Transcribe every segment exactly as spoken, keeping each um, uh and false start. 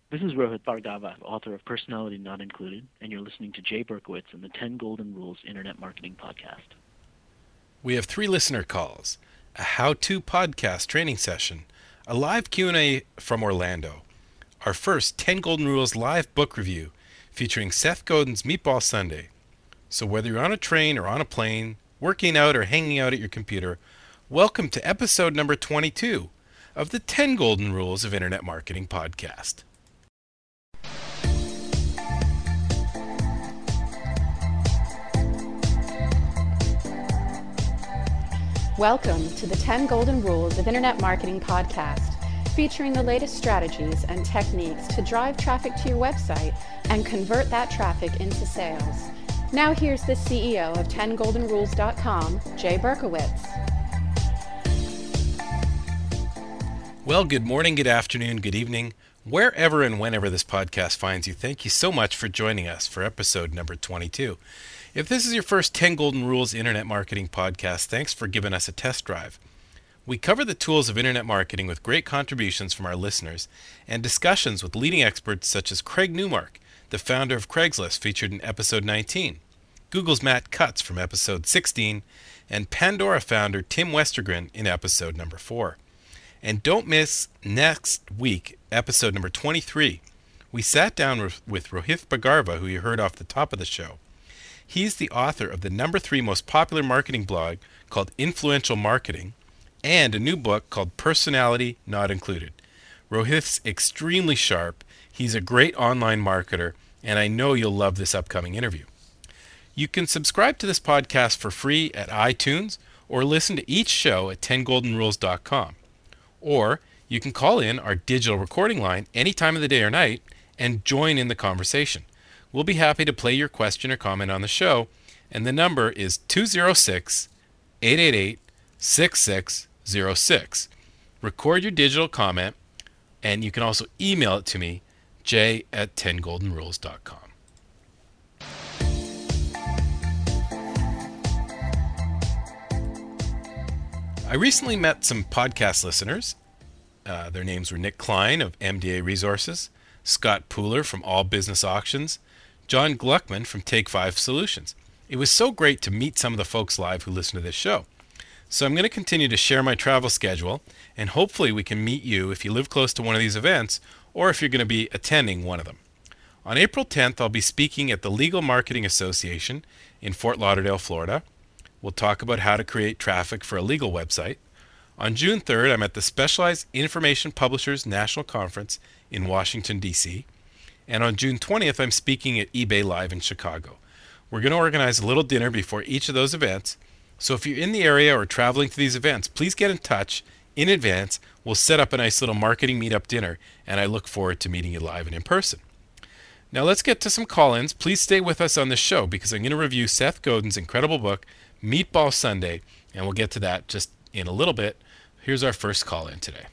This is Rohit Bhargava, author of Personality Not Included, and you're listening to Jay Berkowitz and the ten Golden Rules Internet Marketing Podcast. We have three listener calls, a how-to podcast training session, a live Q and A from Orlando, our first ten Golden Rules live book review featuring Seth Godin's Meatball Sunday. So whether you're on a train or on a plane, working out or hanging out at your computer, welcome to episode number twenty-two of the ten Golden Rules of Internet Marketing podcast. Welcome to the ten Golden Rules of Internet Marketing podcast, featuring the latest strategies and techniques to drive traffic to your website and convert that traffic into sales. Now here's the C E O of ten golden rules dot com, Jay Berkowitz. Well, good morning, good afternoon, good evening, wherever and whenever this podcast finds you. Thank you so much for joining us for episode number twenty-two. If this is your first ten Golden Rules Internet Marketing podcast, thanks for giving us a test drive. We cover the tools of internet marketing with great contributions from our listeners and discussions with leading experts such as Craig Newmark, the founder of Craigslist, featured in episode nineteen, Google's Matt Cutts from episode sixteen, and Pandora founder Tim Westergren in episode number four. And don't miss next week, episode number twenty-three. We sat down with, with Rohit Bhargava, who you heard off the top of the show. He's the author of the number three most popular marketing blog called Influential Marketing and a new book called Personality Not Included. Rohit's extremely sharp. He's a great online marketer, and I know you'll love this upcoming interview. You can subscribe to this podcast for free at iTunes or listen to each show at ten golden rules dot com. Or you can call in our digital recording line any time of the day or night and join in the conversation. We'll be happy to play your question or comment on the show, and the number is two oh six, eight eight eight, six six oh six. Record your digital comment, and you can also email it to me, jay at ten golden rules dot com. I recently met some podcast listeners. Uh, their names were Nick Klein of M D A Resources, Scott Pooler from All Business Auctions, John Gluckman from Take Five Solutions. It was so great to meet some of the folks live who listen to this show. So I'm going to continue to share my travel schedule, and hopefully we can meet you if you live close to one of these events or if you're going to be attending one of them. On April tenth, I'll be speaking at the Legal Marketing Association in Fort Lauderdale, Florida. We'll talk about how to create traffic for a legal website. On June third, I'm at the Specialized Information Publishers National Conference in Washington, D C And on June twentieth, I'm speaking at eBay Live in Chicago. We're going to organize a little dinner before each of those events. So if you're in the area or traveling to these events, please get in touch in advance. We'll set up a nice little marketing meetup dinner, and I look forward to meeting you live and in person. Now let's get to some call-ins. Please stay with us on this show because I'm going to review Seth Godin's incredible book, Meatball Sunday, and we'll get to that just in a little bit. Here's our first call-in today.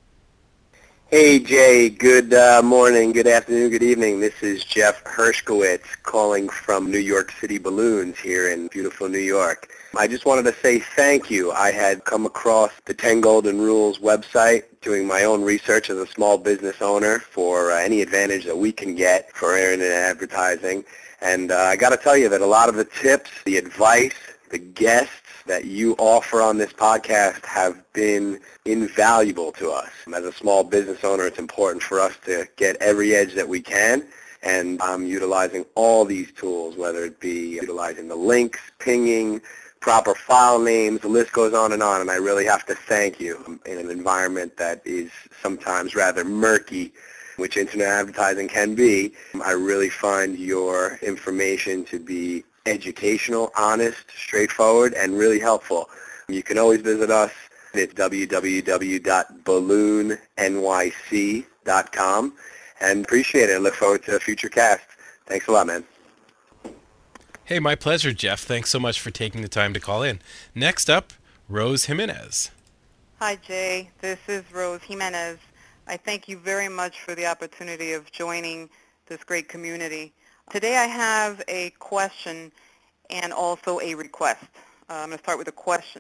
Hey, Jay. Good uh, morning, good afternoon, good evening. This is Jeff Hershkowitz calling from New York City Balloons here in beautiful New York. I just wanted to say thank you. I had come across the ten Golden Rules website doing my own research as a small business owner for uh, any advantage that we can get for internet advertising. And uh, I got to tell you that a lot of the tips, the advice, the guests that you offer on this podcast have been invaluable to us. As a small business owner, it's important for us to get every edge that we can, and I'm utilizing all these tools, whether it be utilizing the links, pinging, proper file names, the list goes on and on, and I really have to thank you in an environment that is sometimes rather murky, which internet advertising can be. I really find your information to be educational, honest, straightforward, and really helpful. You can always visit us. It's w w w dot balloon n y c dot com, and appreciate it. I look forward to future casts. Thanks a lot, man. Hey, my pleasure, Jeff. Thanks so much for taking the time to call in. Next up, Rose Jimenez. Hi, Jay. This is Rose Jimenez. I thank you very much for the opportunity of joining this great community. Today I have a question and also a request. Uh, I'm going to start with a question.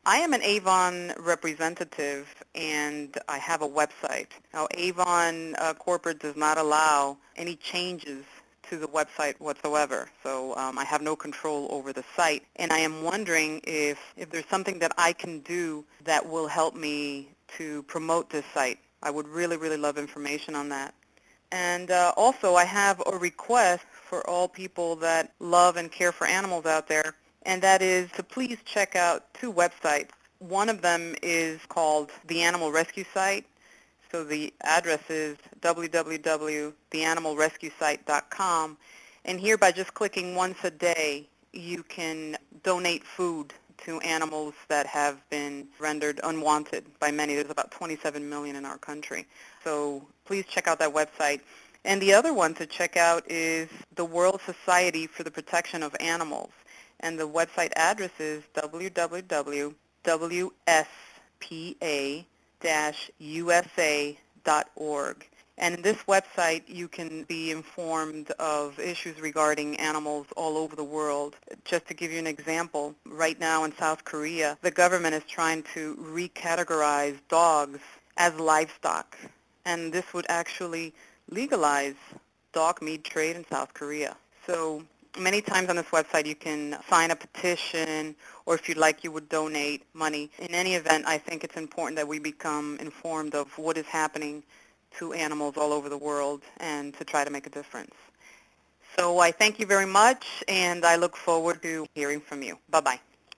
I am an Avon representative, and I have a website. Now, Avon uh, Corporate does not allow any changes to the website whatsoever, so um, I have no control over the site. And I am wondering if, if there's something that I can do that will help me to promote this site. I would really, really love information on that. And uh, also, I have a request for all people that love and care for animals out there, and that is to please check out two websites. One of them is called the Animal Rescue Site. So the address is w w w dot the animal rescue site dot com. And here, by just clicking once a day, you can donate food to animals that have been rendered unwanted by many. There's about twenty-seven million in our country. So please check out that website. And the other one to check out is the World Society for the Protection of Animals. And the website address is w w w dot w s p a dash u s a dot org. And in this website, you can be informed of issues regarding animals all over the world. Just to give you an example, right now in South Korea, the government is trying to recategorize dogs as livestock. And this would actually legalize dog meat trade in South Korea. So many times on this website you can sign a petition, or if you'd like, you would donate money. In any event, I think it's important that we become informed of what is happening to animals all over the world and to try to make a difference. So I thank you very much, and I look forward to hearing from you. Bye-bye.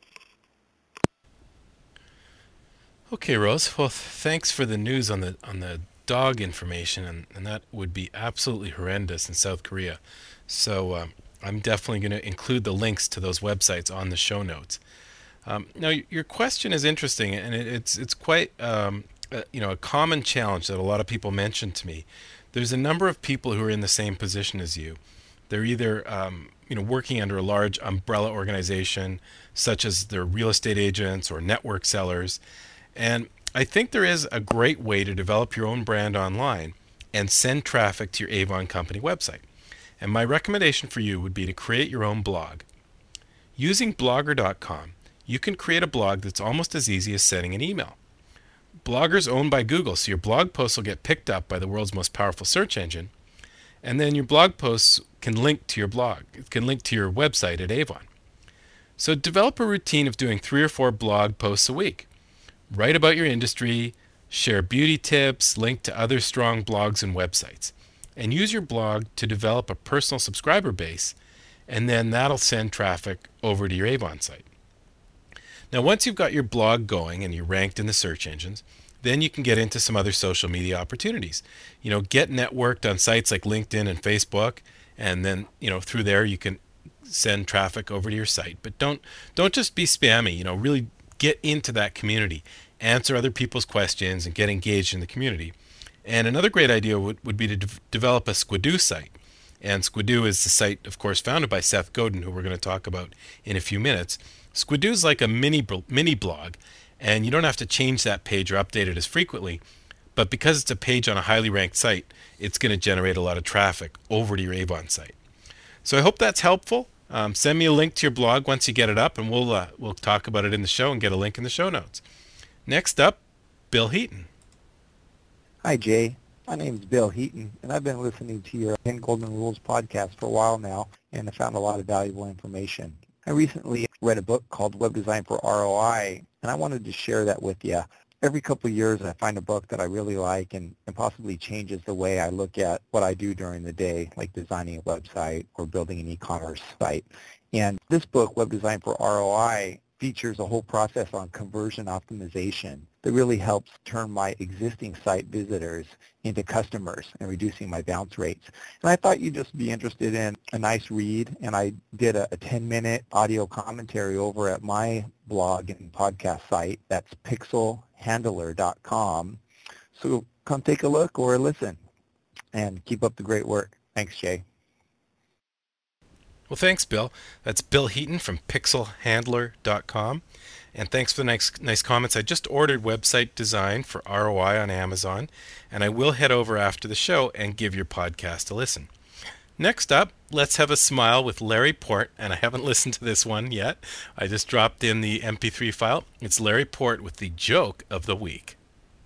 Okay, Rose. Well, thanks for the news on the on the dog information, and, and that would be absolutely horrendous in South Korea. So um, I'm definitely going to include the links to those websites on the show notes. Um, now, your question is interesting, and it, it's it's quite um, a, you know a common challenge that a lot of people mention to me. There's a number of people who are in the same position as you. They're either um, you know working under a large umbrella organization, such as they're real estate agents or network sellers, and I think there is a great way to develop your own brand online and send traffic to your Avon company website. And my recommendation for you would be to create your own blog. Using blogger dot com, you can create a blog that's almost as easy as sending an email. Blogger's owned by Google, so your blog posts will get picked up by the world's most powerful search engine, and then your blog posts can link to your blog. It can link to your website at Avon. So develop a routine of doing three or four blog posts a week. Write about your industry, share beauty tips, link to other strong blogs and websites, and use your blog to develop a personal subscriber base, and then that'll send traffic over to your Avon site. Now, once you've got your blog going and you're ranked in the search engines, then you can get into some other social media opportunities. You know, get networked on sites like LinkedIn and Facebook, and then, you know, through there you can send traffic over to your site. But don't don't just be spammy, you know, really get into that community, answer other people's questions, and get engaged in the community. And another great idea would, would be to de- develop a Squidoo site. And Squidoo is the site, of course, founded by Seth Godin, who we're going to talk about in a few minutes. Squidoo is like a mini mini blog, and you don't have to change that page or update it as frequently. But because it's a page on a highly ranked site, it's going to generate a lot of traffic over to your Avon site. So I hope that's helpful. Um, send me a link to your blog once you get it up, and we'll uh, we'll talk about it in the show and get a link in the show notes. Next up, Bill Heaton. Hi, Jay. My name's Bill Heaton, and I've been listening to your ten Golden Rules podcast for a while now, and I found a lot of valuable information. I recently read a book called Web Design for R O I, and I wanted to share that with you. Every couple of years, I find a book that I really like and, and possibly changes the way I look at what I do during the day, like designing a website or building an e-commerce site. And this book, Web Design for R O I, features a whole process on conversion optimization that really helps turn my existing site visitors into customers and reducing my bounce rates. And I thought you'd just be interested in a nice read, and I did a ten-minute audio commentary over at my blog and podcast site. That's pixel handler dot com. So come take a look or listen, and keep up the great work. Thanks, Jay. Well, thanks, Bill. That's Bill Heaton from pixel handler dot com. And thanks for the nice, nice comments. I just ordered website design for R O I on Amazon, and I will head over after the show and give your podcast a listen. Next up, let's have a smile with Larry Port, and I haven't listened to this one yet. I just dropped in the M P three file. It's Larry Port with the joke of the week.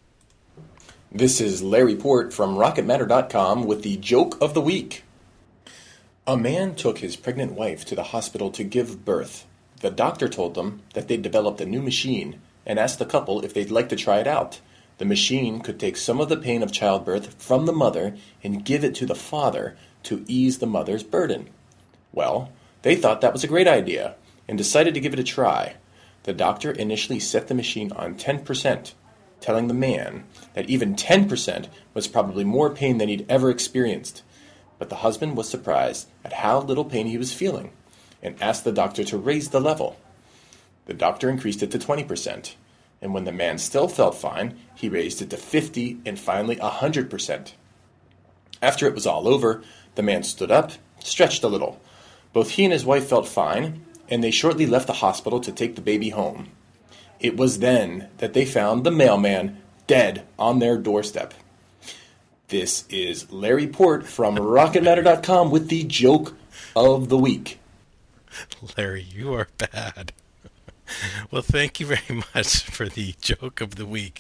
This is Larry Port from rocket matter dot com with the joke of the week. A man took his pregnant wife to the hospital to give birth. The doctor told them that they'd developed a new machine and asked the couple if they'd like to try it out. The machine could take some of the pain of childbirth from the mother and give it to the father to ease the mother's burden. Well, they thought that was a great idea and decided to give it a try. The doctor initially set the machine on ten percent, telling the man that even ten percent was probably more pain than he'd ever experienced. But the husband was surprised at how little pain he was feeling and asked the doctor to raise the level. The doctor increased it to twenty percent, and when the man still felt fine, he raised it to fifty and finally one hundred percent. After it was all over, the man stood up, stretched a little. Both he and his wife felt fine, and they shortly left the hospital to take the baby home. It was then that they found the mailman dead on their doorstep. This is Larry Port from rocket matter dot com with the joke of the week. Larry, you are bad. Well, thank you very much for the joke of the week.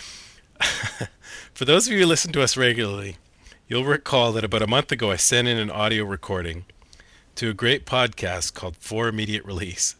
For those of you who listen to us regularly, you'll recall that about a month ago I sent in an audio recording to a great podcast called For Immediate Release.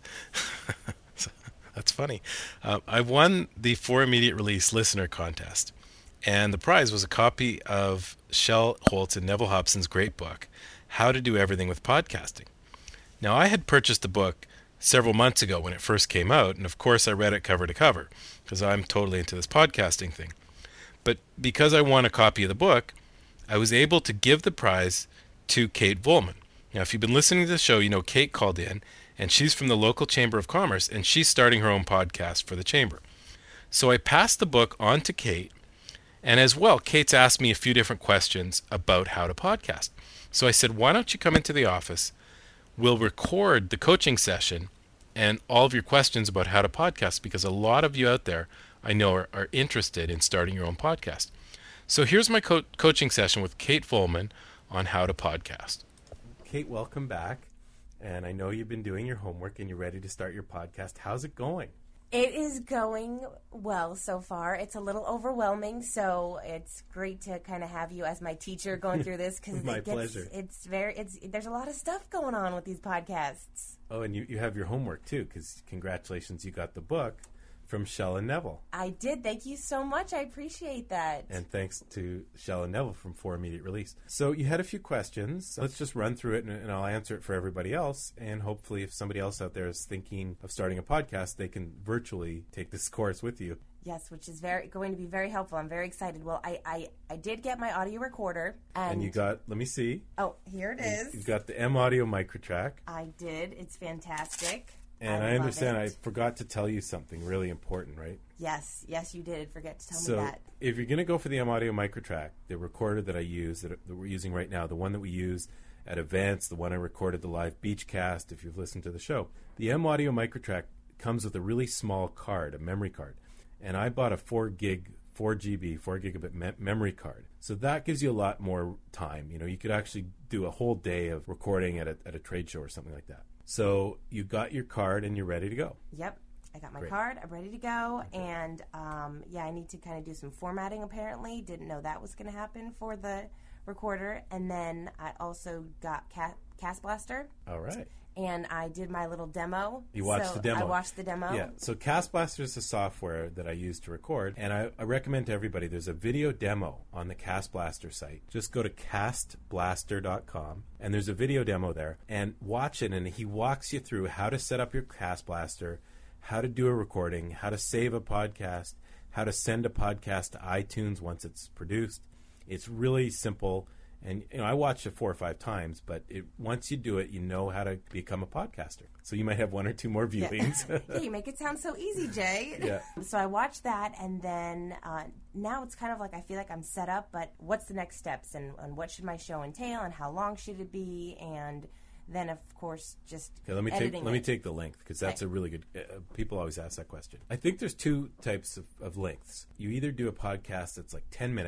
That's funny. Uh, I won the For Immediate Release listener contest, and the prize was a copy of Shel Holtz and Neville Hobson's great book, How to Do Everything with Podcasting. Now, I had purchased the book several months ago when it first came out, and of course I read it cover to cover, because I'm totally into this podcasting thing. But because I won a copy of the book, I was able to give the prize to Kate Volman. Now, if you've been listening to the show, you know Kate called in, and she's from the local Chamber of Commerce, and she's starting her own podcast for the Chamber. So I passed the book on to Kate, and as well, Kate's asked me a few different questions about how to podcast. So I said, why don't you come into the office? We'll record the coaching session and all of your questions about how to podcast, because a lot of you out there, I know, are, are interested in starting your own podcast. So here's my co- coaching session with Kate Volman on how to podcast. Kate, welcome back. And I know you've been doing your homework and you're ready to start your podcast. How's it going? It is going well so far. It's a little overwhelming, so it's great to kind of have you as my teacher going through this, because my it gets, pleasure. It's very, it's there's a lot of stuff going on with these podcasts. Oh, and you, you have your homework too, because congratulations, you got the book from Shel and Neville. I did. Thank you so much. I appreciate that. And thanks to Shel and Neville from For Immediate Release. So you had a few questions. Let's just run through it, and, and I'll answer it for everybody else. And hopefully if somebody else out there is thinking of starting a podcast, they can virtually take this course with you. Yes, which is very going to be very helpful. I'm very excited. Well, I, I, I did get my audio recorder. And, and you got, let me see. Oh, here it is. You've got the M Audio Microtrack. I did. It's fantastic. And I, I understand I I forgot to tell you something really important, right? Yes, yes, you did. Forget to tell so me that. If you're going to go for the M Audio Microtrack, the recorder that I use, that, that we're using right now, the one that we use at events, the one I recorded the live Beachcast, if you've listened to the show, the M Audio Microtrack comes with a really small card, a memory card. And I bought a four gig, four G B, four gigabit me- memory card. So that gives you a lot more time. You know, you could actually do a whole day of recording at a, at a trade show or something like that. So you got your card and you're ready to go. Yep. I got my Great. card. I'm ready to go. And, um, yeah, I need to kind of do some formatting, apparently. Didn't know that was going to happen for the recorder. And then I also got Cat- Cast Blaster. All right. And I did my little demo. You watched so the demo. I watched the demo. Yeah. So Cast Blaster is the software that I use to record, and I, I recommend to everybody, there's a video demo on the Cast Blaster site. Just go to cast blaster dot com, and there's a video demo there, and watch it, and he walks you through how to set up your Cast Blaster, how to do a recording, how to save a podcast, how to send a podcast to iTunes once it's produced. It's really simple. And you know, I watched it four or five times, but it, once you do it, you know how to become a podcaster. So you might have one or two more viewings. Yeah. Yeah, you make it sound so easy, Jay. Yeah. So I watched that, and then uh, now it's kind of like I feel like I'm set up, but what's the next steps, and, and what should my show entail, and how long should it be, and then, of course, just okay, let me editing take let me it. take the length, because that's Okay. a really good. Uh, people always ask that question. I think there's two types of, of lengths. You either do a podcast that's like ten minutes,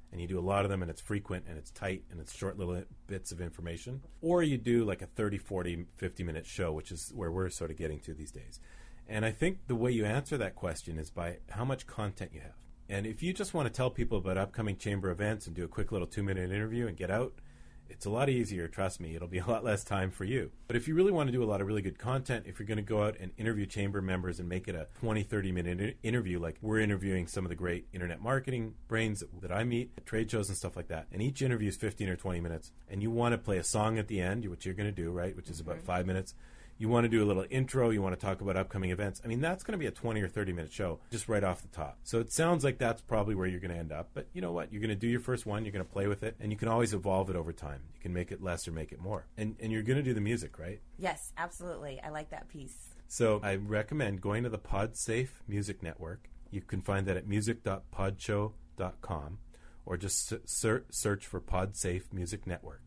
and you do a lot of them, and it's frequent, and it's tight, and it's short little bits of information. Or you do like a thirty, forty, fifty-minute show, which is where we're sort of getting to these days. And I think the way you answer that question is by how much content you have. And if you just want to tell people about upcoming chamber events and do a quick little two-minute interview and get out, it's a lot easier, trust me. It'll be a lot less time for you. But if you really want to do a lot of really good content, if you're going to go out and interview chamber members and make it a twenty, thirty-minute inter- interview, like we're interviewing some of the great internet marketing brains that, that I meet at trade shows and stuff like that, and each interview is fifteen or twenty minutes, and you want to play a song at the end, which you're going to do, right, which is about five minutes. You want to do a little intro, you want to talk about upcoming events. I mean, that's going to be a twenty or thirty minute show just right off the top. So it sounds like that's probably where you're going to end up. But you know what? You're going to do your first one, you're going to play with it, and you can always evolve it over time. You can make it less or make it more. And and you're going to do the music, right? Yes, absolutely. I like that piece. So I recommend going to the PodSafe Music Network. You can find that at music dot podshow dot com, or just ser- search for PodSafe Music Network.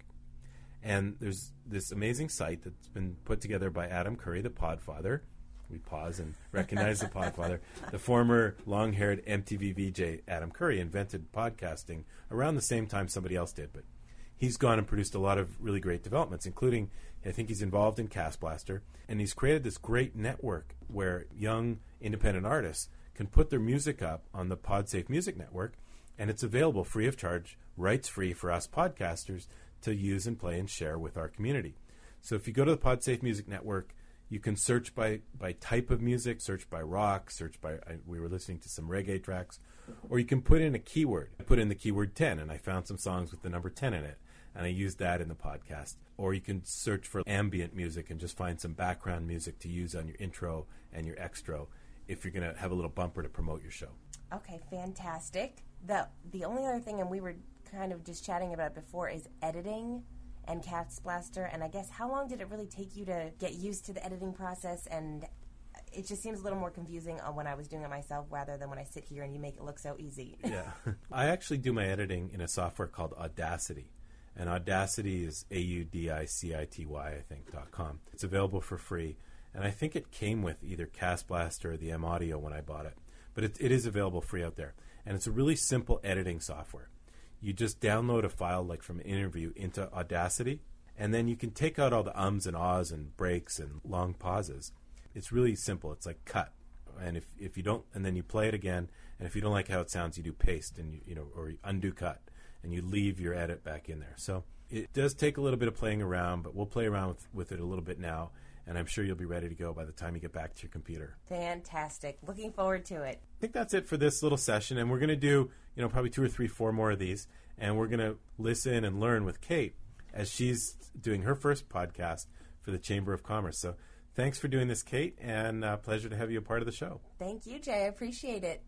And there's this amazing site that's been put together by Adam Curry, the Podfather. We pause and recognize the Podfather. The former long-haired M T V V J Adam Curry invented podcasting around the same time somebody else did. But he's gone and produced a lot of really great developments, including, I think he's involved in Cast Blaster. And he's created this great network where young independent artists can put their music up on the PodSafe Music Network. And it's available free of charge, rights-free for us podcasters to use and play and share with our community. So if you go to the PodSafe Music Network, you can search by, by type of music, search by rock, search by, I, we were listening to some reggae tracks, or you can put in a keyword. I put in the keyword ten, and I found some songs with the number ten in it, and I used that in the podcast. Or you can search for ambient music and just find some background music to use on your intro and your extra if you're going to have a little bumper to promote your show. Okay, fantastic. The the only other thing, and we were kind of just chatting about it before, is editing and Cast Blaster. And I guess how long did it really take you to get used to the editing process? And it just seems a little more confusing when I was doing it myself rather than when I sit here and you make it look so easy. Yeah. I actually do my editing in a software called Audacity. And Audacity is A U D I C I T Y, I think, dot com. It's available for free. And I think it came with either Cast Blaster or the M Audio when I bought it. But it, it is available free out there. And it's a really simple editing software. You just download a file like from an interview into Audacity, and then you can take out all the ums and ahs and breaks and long pauses. It's really simple. It's like cut. And if, if you don't, and then you play it again, and if you don't like how it sounds, you do paste and you, you know, or you undo cut, and you leave your edit back in there. So it does take a little bit of playing around, but we'll play around with, with it a little bit now, and I'm sure you'll be ready to go by the time you get back to your computer. Fantastic. Looking forward to it. I think that's it for this little session, and we're going to do, you know, probably two or three, four more of these, and we're going to listen and learn with Kate as she's doing her first podcast for the Chamber of Commerce. So thanks for doing this, Kate, and uh, pleasure to have you a part of the show. Thank you, Jay. I appreciate it.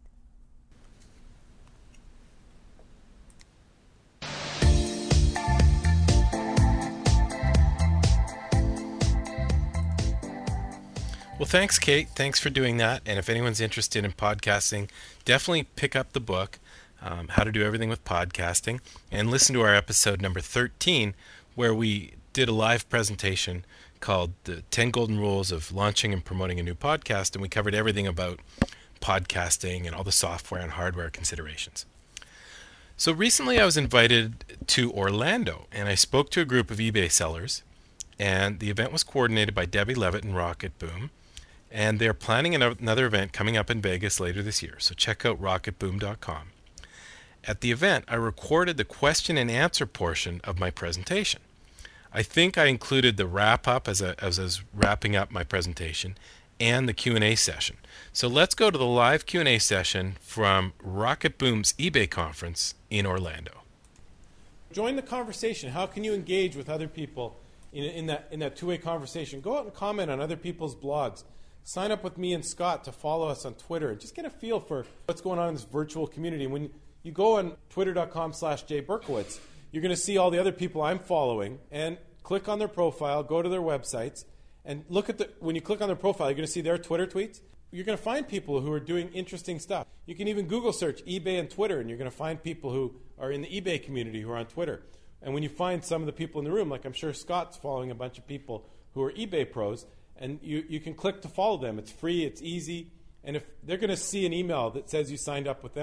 Well, thanks, Kate. Thanks for doing that. And if anyone's interested in podcasting, definitely pick up the book, um, How to Do Everything with Podcasting, and listen to our episode number thirteen, where we did a live presentation called The ten Golden Rules of Launching and Promoting a New Podcast, and we covered everything about podcasting and all the software and hardware considerations. So recently I was invited to Orlando, and I spoke to a group of eBay sellers, and the event was coordinated by Debbie Levitt and Rocket Boom. And they're planning another event coming up in Vegas later this year, so check out rocket boom dot com. At the event, I recorded the question and answer portion of my presentation. I think I included the wrap-up as, a, as I was wrapping up my presentation and the Q and A session. So let's go to the live Q and A session from Rocket Boom's eBay conference in Orlando. Join the conversation. How can you engage with other people in, in that, in that two-way conversation? Go out and comment on other people's blogs. Sign up with me and Scott to follow us on Twitter and just get a feel for what's going on in this virtual community. When you go on twitter dot com slash Jay Berkowitz, you're going to see all the other people I'm following, and click on their profile, go to their websites, and look at the, when you click on their profile, you're going to see their Twitter tweets. You're going to find people who are doing interesting stuff. You can even Google search eBay and Twitter, and you're going to find people who are in the eBay community who are on Twitter. And when you find some of the people in the room, like I'm sure Scott's following a bunch of people who are eBay pros, and you, you can click to follow them. It's free, it's easy, and if they're going to see an email that says you signed up with them,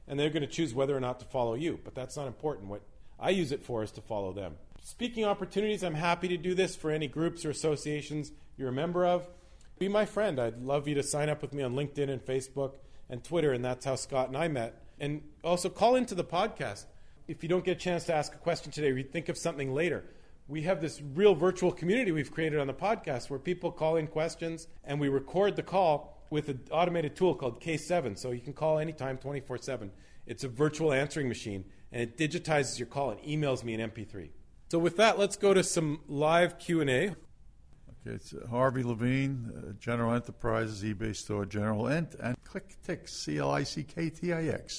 and they're going to choose whether or not to follow you. But that's not important. What I use it for is to follow them. Speaking opportunities, I'm happy to do this for any groups or associations you're a member of. Be my friend. I'd love you to sign up with me on LinkedIn and Facebook and Twitter, and that's how Scott and I met. And also call into the podcast. If you don't get a chance to ask a question today, or you think of something later, we have this real virtual community we've created on the podcast where people call in questions, and we record the call with an automated tool called K seven. So you can call anytime, twenty-four seven. It's a virtual answering machine, and it digitizes your call and emails me an M P three. So with that, let's go to some live Q and A. Okay, it's Harvey Levine, uh, General Enterprises, eBay Store General, and, and ClickTix, C L I C K T I X.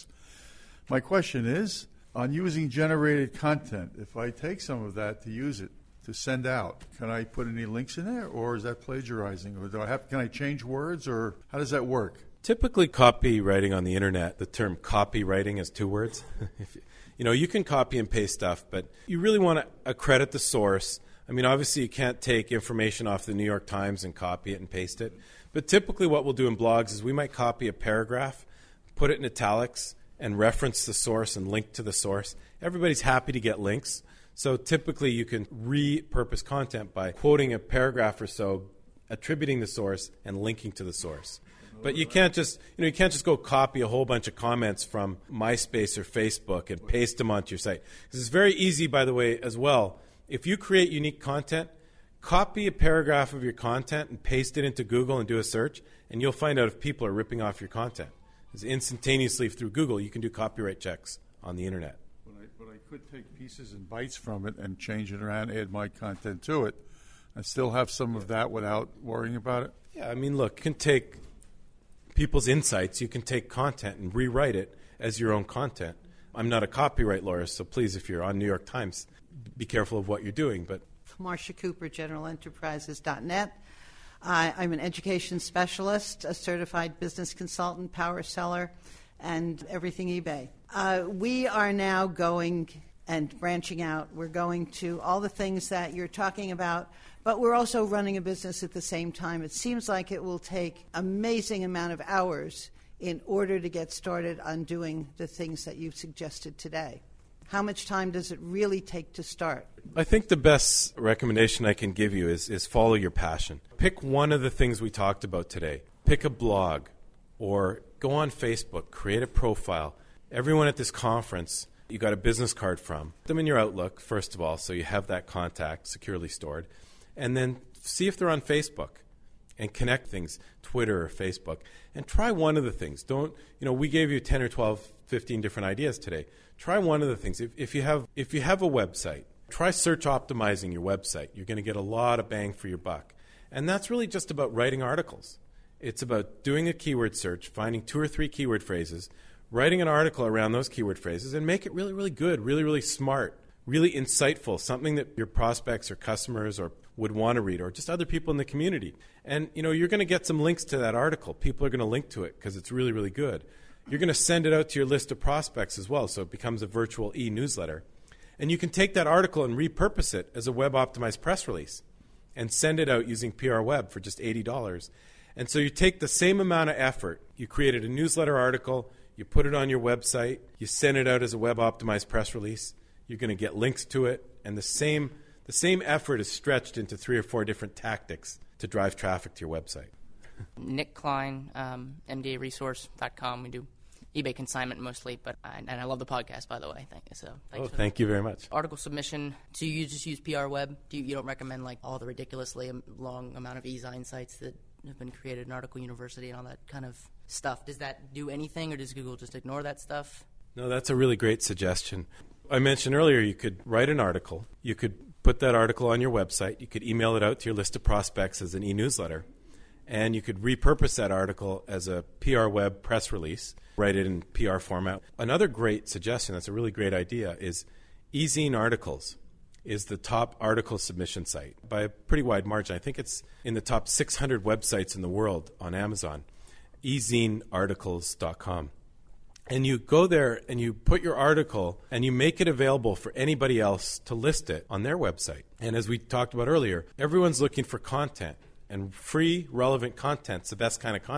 My question is, on using generated content, if I take some of that to use it, to send out, can I put any links in there, or is that plagiarizing? Or do I have, can I change words, or how does that work? Typically, copywriting on the internet, the term copywriting is two words. if, you know, you can copy and paste stuff, but you really want to accredit the source. I mean, obviously, you can't take information off the New York Times and copy it and paste it. But typically what we'll do in blogs is we might copy a paragraph, put it in italics, and reference the source and link to the source. Everybody's happy to get links. So typically you can repurpose content by quoting a paragraph or so, attributing the source, and linking to the source. But you can't just, you know, you can't just go copy a whole bunch of comments from MySpace or Facebook and paste them onto your site. This is very easy, by the way, as well. If you create unique content, copy a paragraph of your content and paste it into Google and do a search, and you'll find out if people are ripping off your content. Because instantaneously through Google, you can do copyright checks on the internet. But I, but I could take pieces and bytes from it and change it around, add my content to it, and still have some of that without worrying about it? Yeah, I mean, look, you can take people's insights, you can take content and rewrite it as your own content. I'm not a copyright lawyer, so please, if you're on New York Times, be careful of what you're doing. But Marcia Cooper, general enterprises dot net. Uh, I'm an education specialist, a certified business consultant, power seller, and everything eBay. Uh, we are now going and branching out. We're going to all the things that you're talking about, but we're also running a business at the same time. It seems like it will take amazing amount of hours in order to get started on doing the things that you've suggested today. How much time does it really take to start? I think the best recommendation I can give you is, is follow your passion. Pick one of the things we talked about today. Pick a blog or go on Facebook, create a profile. Everyone at this conference you got a business card from. Put them in your Outlook, first of all, so you have that contact securely stored. And then see if they're on Facebook and connect things, Twitter or Facebook. And try one of the things. Don't, you know, we gave you ten or twelve, fifteen different ideas today. Try one of the things. If, if you have if you have a website, try search optimizing your website. You're going to get a lot of bang for your buck. And that's really just about writing articles. It's about doing a keyword search, finding two or three keyword phrases, writing an article around those keyword phrases, and make it really, really good, really, really smart, really insightful, something that your prospects or customers or would want to read, or just other people in the community. And you know, you're going to get some links to that article. People are going to link to it because it's really, really good. You're going to send it out to your list of prospects as well, so it becomes a virtual e-newsletter. And you can take that article and repurpose it as a web-optimized press release and send it out using P R Web for just eighty dollars. And so you take the same amount of effort. You created a newsletter article, you put it on your website, you send it out as a web-optimized press release. You're going to get links to it, and the same the same effort is stretched into three or four different tactics to drive traffic to your website. Nick Klein, um, M D A resource dot com. We do eBay consignment mostly, but I, and I love the podcast, by the way. Thank you. So thanks oh, for thank that. you very much. Article submission. Do you just use P R Web? Do you, you don't recommend like all the ridiculously long amount of e-zine sites that have been created in Article University and all that kind of stuff? Does that do anything, or does Google just ignore that stuff? No, that's a really great suggestion. I mentioned earlier you could write an article. You could put that article on your website. You could email it out to your list of prospects as an e-newsletter. And you could repurpose that article as a P R Web press release, write it in P R format. Another great suggestion, that's a really great idea, is eZine Articles is the top article submission site by a pretty wide margin. I think it's in the top six hundred websites in the world on Amazon, e zine articles dot com. And you go there and you put your article and you make it available for anybody else to list it on their website. And as we talked about earlier, everyone's looking for content. And free, relevant content's the best kind of content.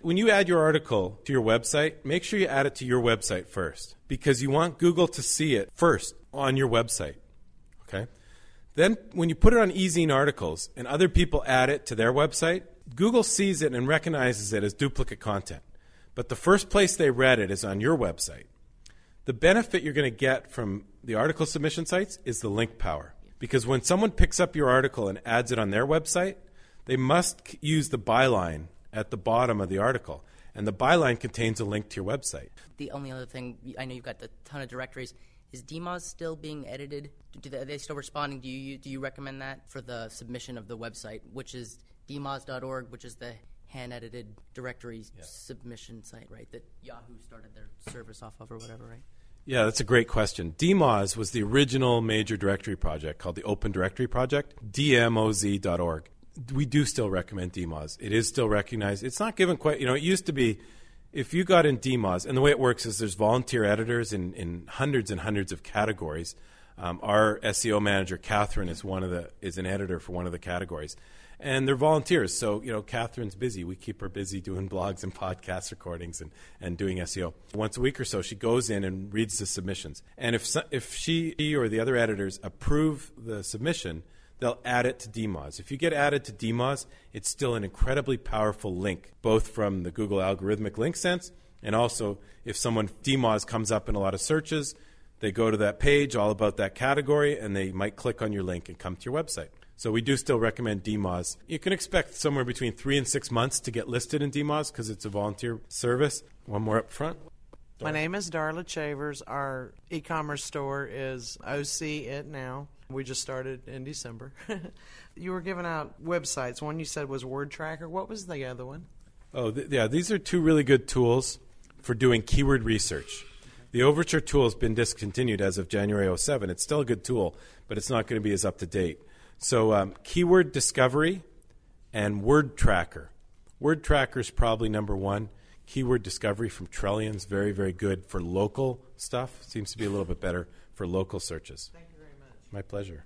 When you add your article to your website, make sure you add it to your website first, because you want Google to see it first on your website. Okay? Then when you put it on eZine Articles and other people add it to their website, Google sees it and recognizes it as duplicate content. But the first place they read it is on your website. The benefit you're going to get from the article submission sites is the link power. Because when someone picks up your article and adds it on their website, they must use the byline at the bottom of the article. And the byline contains a link to your website. The only other thing, I know you've got a ton of directories. Is D M O Z still being edited? Do they, are they still responding? Do you do you recommend that for the submission of the website, which is D M O Z dot org, which is the hand-edited directory yeah. submission site, right, that Yahoo started their service off of or whatever, right? Yeah, that's a great question. D M O Z was the original major directory project called the Open Directory Project, D M O Z dot org. We do still recommend D M O Z. It is still recognized. It's not given quite, you know, it used to be, if you got in D M O Z, and the way it works is there's volunteer editors in, in hundreds and hundreds of categories. Um, our S E O manager, Catherine, is one of the is an editor for one of the categories. And they're volunteers, so, you know, Catherine's busy. We keep her busy doing blogs and podcast recordings and, and doing S E O. Once a week or so, she goes in and reads the submissions. And if so, if she or the other editors approve the submission, they'll add it to D M O Z. If you get added to D M O Z, it's still an incredibly powerful link, both from the Google algorithmic link sense, and also if someone, D M O Z comes up in a lot of searches, they go to that page all about that category, and they might click on your link and come to your website. So we do still recommend D M O Z. You can expect somewhere between three and six months to get listed in D M O Z because it's a volunteer service. One more up front. My name is Darla Chavers. Our e-commerce store is O C It Now. We just started in December. You were giving out websites. One you said was WordTracker. What was the other one? Oh, th- yeah. These are two really good tools for doing keyword research. The Overture tool has been discontinued as of January oh seven. It's still a good tool, but it's not going to be as up to date. So um, Keyword Discovery and WordTracker. WordTracker is probably number one. Keyword Discovery from Trellion's very, very good for local stuff. Seems to be a little bit better for local searches. Thank you very much. My pleasure.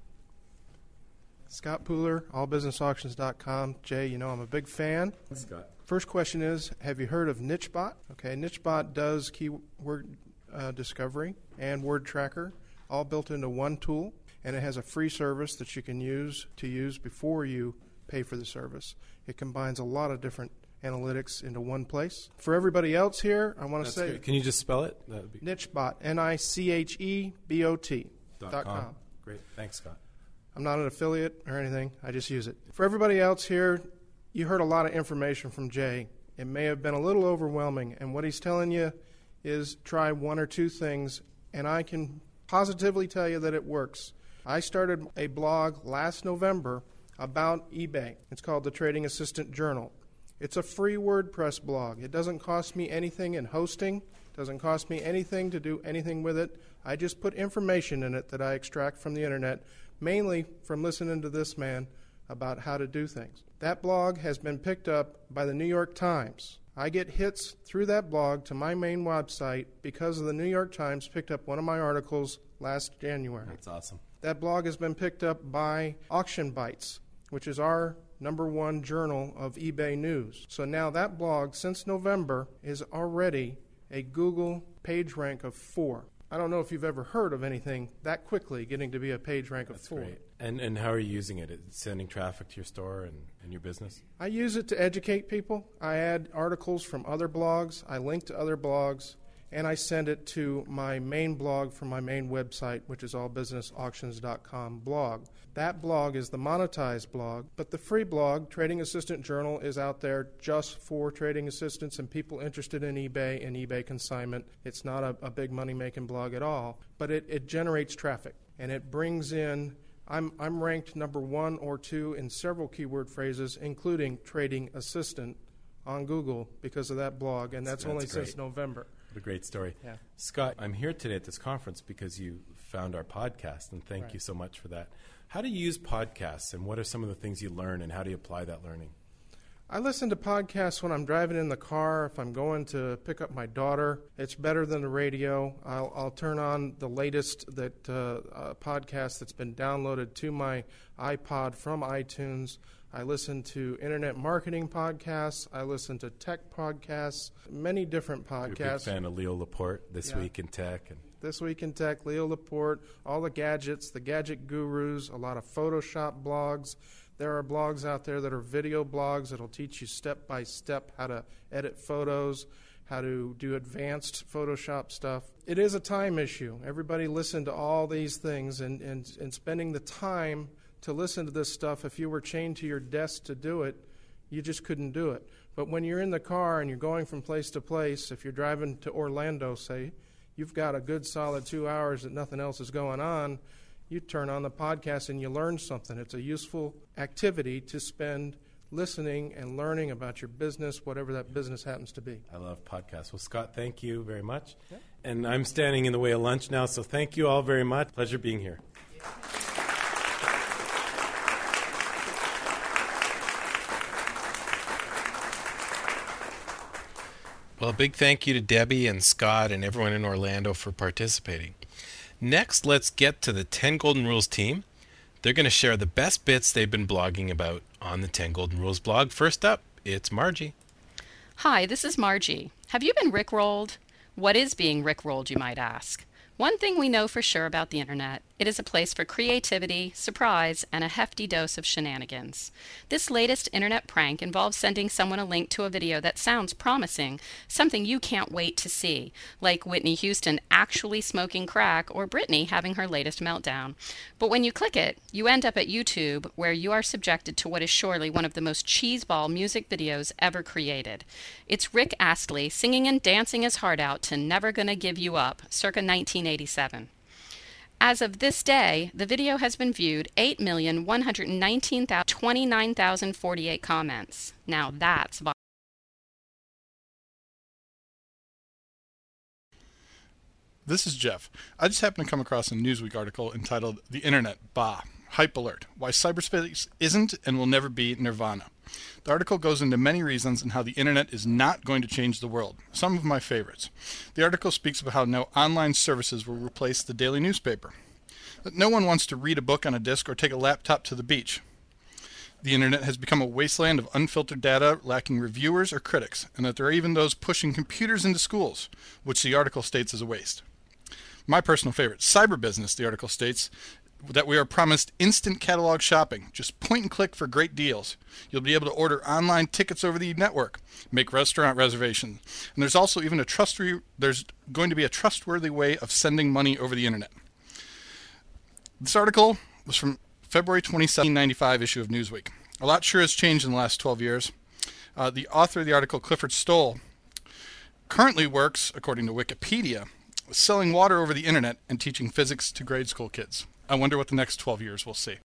Scott Pooler, all business auctions dot com. Jay, you know I'm a big fan. Scott. First question is, have you heard of NicheBot? Okay, NicheBot does keyword uh, discovery and WordTracker, all built into one tool, and it has a free service that you can use to use before you pay for the service. It combines a lot of different analytics into one place. For everybody else here, I want to say... Great. Can you just spell it? Be... NicheBot, N I C H E B O T dot com. com. Great. Thanks, Scott. I'm not an affiliate or anything. I just use it. For everybody else here, you heard a lot of information from Jay. It may have been a little overwhelming, and what he's telling you is try one or two things, and I can positively tell you that it works. I started a blog last November about eBay. It's called the Trading Assistant Journal. It's a free WordPress blog. It doesn't cost me anything in hosting. It doesn't cost me anything to do anything with it. I just put information in it that I extract from the internet, mainly from listening to this man about how to do things. That blog has been picked up by the New York Times. I get hits through that blog to my main website because of the New York Times picked up one of my articles last January. That's awesome. That blog has been picked up by Auction Bytes, which is our number one journal of eBay news. So now that blog, since November, is already a Google page rank of four. I don't know if you've ever heard of anything that quickly getting to be a page rank That's of four. Great. And and how are you using it? It's sending traffic to your store and, and your business? I use it to educate people. I add articles from other blogs. I link to other blogs. And I send it to my main blog from my main website, which is all business auctions dot com blog. That blog is the monetized blog, but the free blog, Trading Assistant Journal, is out there just for trading assistants and people interested in eBay and eBay consignment. It's not a, a big money-making blog at all, but it, it generates traffic, and it brings in, I'm, I'm ranked number one or two in several keyword phrases, including Trading Assistant on Google because of that blog, and that's, that's only great. Since November. What a great story. Yeah. Scott, I'm here today at this conference because you found our podcast, and thank right. you so much for that. How do you use podcasts, and what are some of the things you learn, and how do you apply that learning? I listen to podcasts when I'm driving in the car. If I'm going to pick up my daughter, it's better than the radio. I'll, I'll turn on the latest that uh, uh, podcast that's been downloaded to my iPod from iTunes. I listen to internet marketing podcasts. I listen to tech podcasts, many different podcasts. You're a big fan of Leo Laporte, This Yeah. Week in Tech. And This Week in Tech, Leo Laporte, all the gadgets, the gadget gurus, a lot of Photoshop blogs. There are blogs out there that are video blogs that will teach you step by step how to edit photos, how to do advanced Photoshop stuff. It is a time issue. Everybody listen to all these things, and, and, and spending the time to listen to this stuff, if you were chained to your desk to do it, you just couldn't do it. But when you're in the car and you're going from place to place, if you're driving to Orlando, say, you've got a good solid two hours that nothing else is going on, you turn on the podcast and you learn something. It's a useful activity to spend listening and learning about your business, whatever that business happens to be. I love podcasts. Well, Scott, thank you very much. Yeah. And I'm standing in the way of lunch now, so thank you all very much. Pleasure being here. Well, a big thank you to Debbie and Scott and everyone in Orlando for participating. Next, let's get to the ten Golden Rules team. They're going to share the best bits they've been blogging about on the ten Golden Rules blog. First up, it's Margie. Hi, this is Margie. Have you been rickrolled? What is being rickrolled, you might ask? One thing we know for sure about the internet, it is a place for creativity, surprise, and a hefty dose of shenanigans. This latest internet prank involves sending someone a link to a video that sounds promising, something you can't wait to see, like Whitney Houston actually smoking crack or Britney having her latest meltdown. But when you click it, you end up at YouTube, where you are subjected to what is surely one of the most cheeseball music videos ever created. It's Rick Astley singing and dancing his heart out to Never Gonna Give You Up, circa nineteen eighty-seven. As of this day, the video has been viewed eight million one hundred nineteen thousand twenty-nine thousand forty-eight comments. Now that's viral. This is Jeff. I just happened to come across a Newsweek article entitled The Internet, Bah! Hype Alert, Why Cyberspace Isn't and Will Never Be Nirvana. The article goes into many reasons on how the Internet is not going to change the world, some of my favorites. The article speaks about how no online services will replace the daily newspaper, that no one wants to read a book on a disc or take a laptop to the beach. The Internet has become a wasteland of unfiltered data lacking reviewers or critics, and that there are even those pushing computers into schools, which the article states is a waste. My personal favorite, cyber business, the article states, that we are promised instant catalog shopping. Just point and click for great deals. You'll be able to order online tickets over the network, make restaurant reservations, and there's also even a trustworthy, there's going to be a trustworthy way of sending money over the internet. This article was from February twenty-seventh, nineteen ninety-five issue of Newsweek. A lot sure has changed in the last twelve years. Uh, the author of the article, Clifford Stoll, currently works, according to Wikipedia, selling water over the internet and teaching physics to grade school kids. I wonder what the next twelve years will see.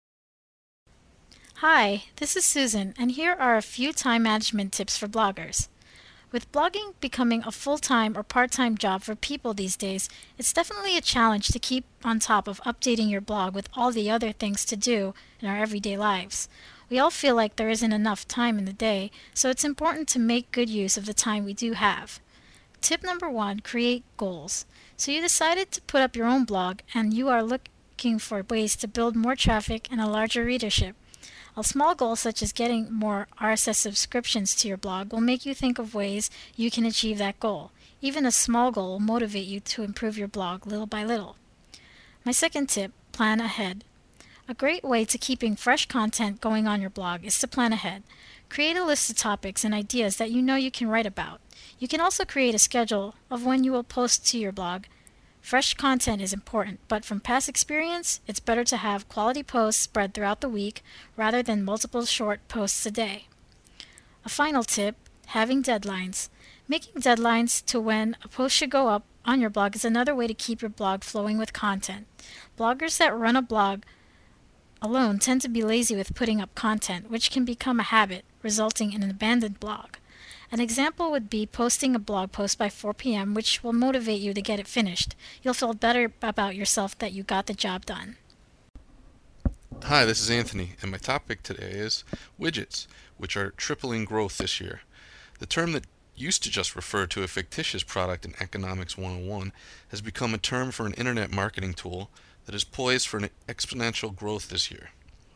Hi, this is Susan, and here are a few time management tips for bloggers. With blogging becoming a full-time or part-time job for people these days, it's definitely a challenge to keep on top of updating your blog with all the other things to do in our everyday lives. We all feel like there isn't enough time in the day, so it's important to make good use of the time we do have. Tip number one, create goals. So you decided to put up your own blog, and you are looking for ways to build more traffic and a larger readership. A small goal such as getting more R S S subscriptions to your blog will make you think of ways you can achieve that goal. Even a small goal will motivate you to improve your blog little by little. My second tip, plan ahead. A great way to keeping fresh content going on your blog is to plan ahead. Create a list of topics and ideas that you know you can write about. You can also create a schedule of when you will post to your blog. Fresh content is important, but from past experience, it's better to have quality posts spread throughout the week rather than multiple short posts a day. A final tip, having deadlines. Making deadlines to when a post should go up on your blog is another way to keep your blog flowing with content. Bloggers that run a blog alone tend to be lazy with putting up content, which can become a habit, resulting in an abandoned blog. An example would be posting a blog post by four p m, which will motivate you to get it finished. You'll feel better about yourself that you got the job done. Hi, this is Anthony, and my topic today is widgets, which are tripling growth this year. The term that used to just refer to a fictitious product in Economics one oh one has become a term for an internet marketing tool that is poised for an exponential growth this year.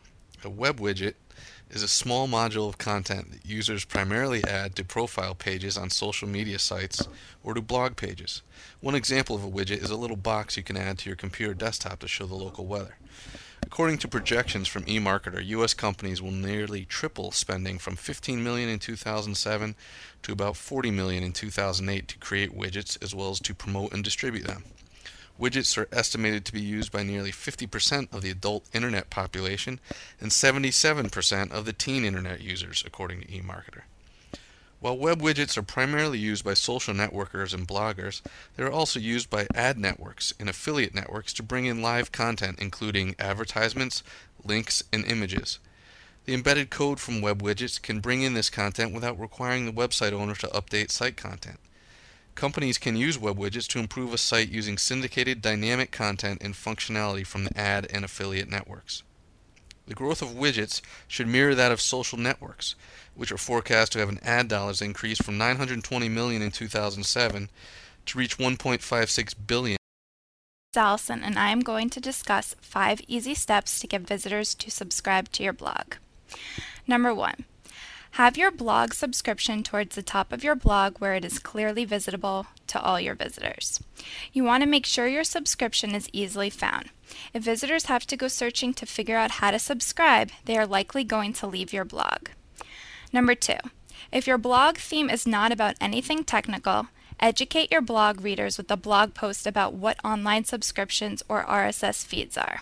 A web widget is a small module of content that users primarily add to profile pages on social media sites or to blog pages. One example of a widget is a little box you can add to your computer desktop to show the local weather. According to projections from eMarketer, U S companies will nearly triple spending from fifteen million dollars in two thousand seven to about forty million dollars in two thousand eight to create widgets as well as to promote and distribute them. Widgets are estimated to be used by nearly fifty percent of the adult internet population and seventy-seven percent of the teen internet users, according to eMarketer. While web widgets are primarily used by social networkers and bloggers, they are also used by ad networks and affiliate networks to bring in live content including advertisements, links, and images. The embedded code from web widgets can bring in this content without requiring the website owner to update site content. Companies can use web widgets to improve a site using syndicated dynamic content and functionality from the ad and affiliate networks. The growth of widgets should mirror that of social networks, which are forecast to have an ad dollars increase from nine hundred twenty million dollars in two thousand seven to reach one point five six billion dollars. This is Allison, and I am going to discuss five easy steps to get visitors to subscribe to your blog. Number one, have your blog subscription towards the top of your blog where it is clearly visible to all your visitors. You want to make sure your subscription is easily found. If visitors have to go searching to figure out how to subscribe, they are likely going to leave your blog. Number two, if your blog theme is not about anything technical, educate your blog readers with a blog post about what online subscriptions or R S S feeds are.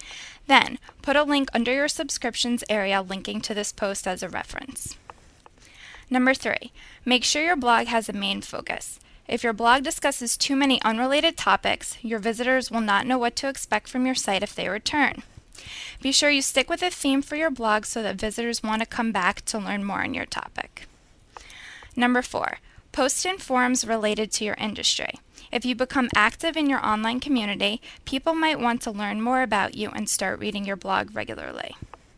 Then, put a link under your subscriptions area linking to this post as a reference. Number three, make sure your blog has a main focus. If your blog discusses too many unrelated topics, your visitors will not know what to expect from your site if they return. Be sure you stick with a theme for your blog so that visitors want to come back to learn more on your topic. Number four, post in forums related to your industry. If you become active in your online community, people might want to learn more about you and start reading your blog regularly.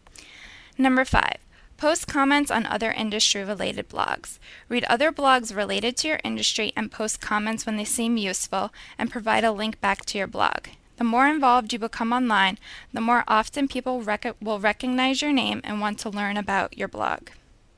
Number five, post comments on other industry-related blogs. Read other blogs related to your industry and post comments when they seem useful and provide a link back to your blog. The more involved you become online, the more often people rec- will recognize your name and want to learn about your blog.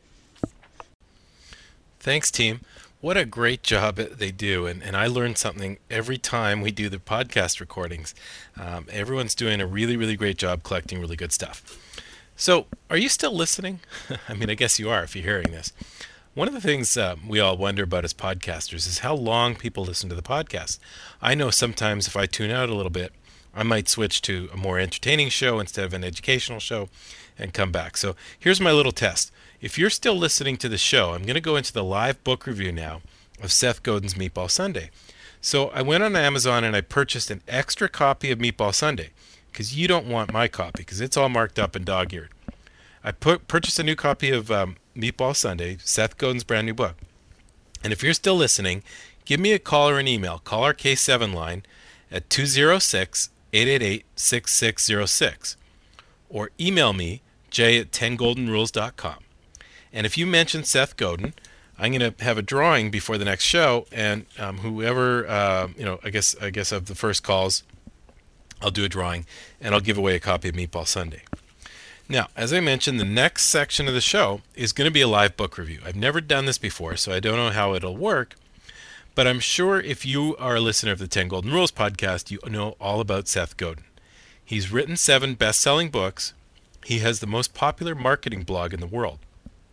Thanks, team. What a great job they do, and, and I learn something every time we do the podcast recordings. Um, everyone's doing a really, really great job collecting really good stuff. So, are you still listening? I mean, I guess you are if you're hearing this. One of the things uh, we all wonder about as podcasters is how long people listen to the podcast. I know sometimes if I tune out a little bit, I might switch to a more entertaining show instead of an educational show and come back. So here's my little test. If you're still listening to the show, I'm going to go into the live book review now of Seth Godin's Meatball Sunday. So I went on Amazon and I purchased an extra copy of Meatball Sunday because you don't want my copy because it's all marked up and dog-eared. I put, purchased a new copy of um, Meatball Sunday, Seth Godin's brand new book. And if you're still listening, give me a call or an email. Call our K seven line at two oh six, eight eight eight, six six zero six or email me, jay at ten golden rules dot com. And if you mention Seth Godin, I'm going to have a drawing before the next show, and um, whoever, uh, you know, I guess I guess of the first calls, I'll do a drawing, and I'll give away a copy of Meatball Sunday. Now, as I mentioned, the next section of the show is going to be a live book review. I've never done this before, so I don't know how it'll work, but I'm sure if you are a listener of the ten Golden Rules podcast, you know all about Seth Godin. He's written seven best-selling books. He has the most popular marketing blog in the world.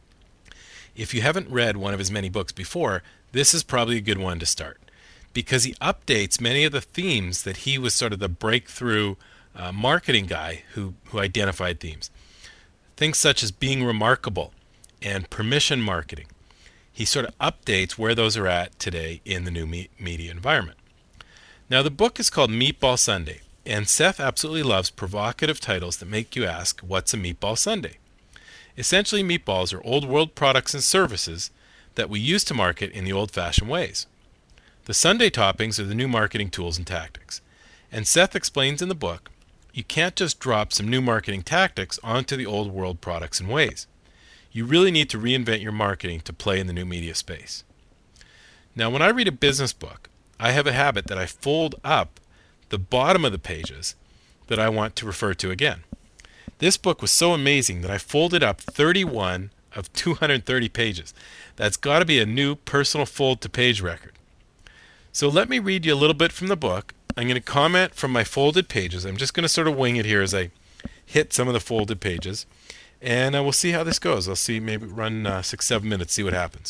If you haven't read one of his many books before, this is probably a good one to start because he updates many of the themes that he was sort of the breakthrough uh, marketing guy who, who identified themes. Things such as being remarkable and permission marketing. He sort of updates where those are at today in the new me- media environment. Now, the book is called Meatball Sunday, and Seth absolutely loves provocative titles that make you ask, what's a Meatball Sunday? Essentially, meatballs are old world products and services that we used to market in the old-fashioned ways. The Sunday toppings are the new marketing tools and tactics. And Seth explains in the book, you can't just drop some new marketing tactics onto the old world products and ways. You really need to reinvent your marketing to play in the new media space. Now, when I read a business book, I have a habit that I fold up the bottom of the pages that I want to refer to again. This book was so amazing that I folded up thirty-one of two hundred thirty pages. That's got to be a new personal fold to page record. So let me read you a little bit from the book. I'm going to comment from my folded pages. I'm just going to sort of wing it here as I hit some of the folded pages. And uh, we'll see how this goes. I'll see, maybe run uh, six, seven minutes, see what happens.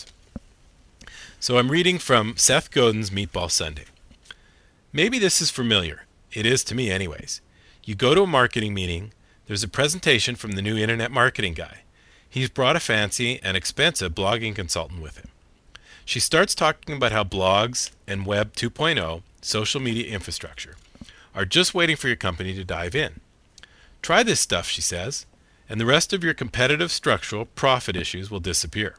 So I'm reading from Seth Godin's Meatball Sunday. Maybe this is familiar. It is to me anyways. You go to a marketing meeting. There's a presentation from the new internet marketing guy. He's brought a fancy and expensive blogging consultant with him. She starts talking about how blogs and Web two point oh, social media infrastructure, are just waiting for your company to dive in. Try this stuff, she says, and the rest of your competitive structural profit issues will disappear.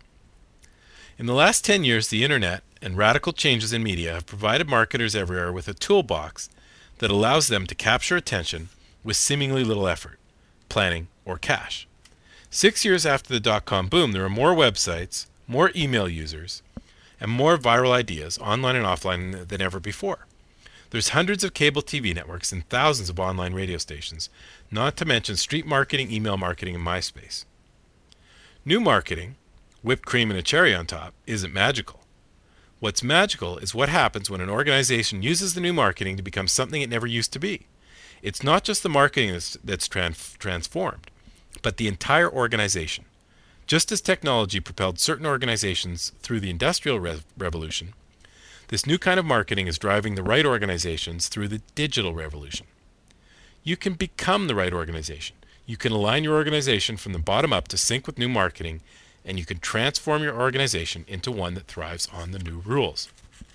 In the last ten years, the internet and radical changes in media have provided marketers everywhere with a toolbox that allows them to capture attention with seemingly little effort, planning, or cash. Six years after the dot-com boom, there are more websites, more email users, and more viral ideas, online and offline, than ever before. There's hundreds of cable T V networks and thousands of online radio stations, not to mention street marketing, email marketing, and MySpace. New marketing, whipped cream and a cherry on top, isn't magical. What's magical is what happens when an organization uses the new marketing to become something it never used to be. It's not just the marketing that's, that's trans- transformed, but the entire organization. Just as technology propelled certain organizations through the Industrial Re- Revolution, this new kind of marketing is driving the right organizations through the digital revolution. You can become the right organization. You can align your organization from the bottom up to sync with new marketing, and you can transform your organization into one that thrives on the new rules.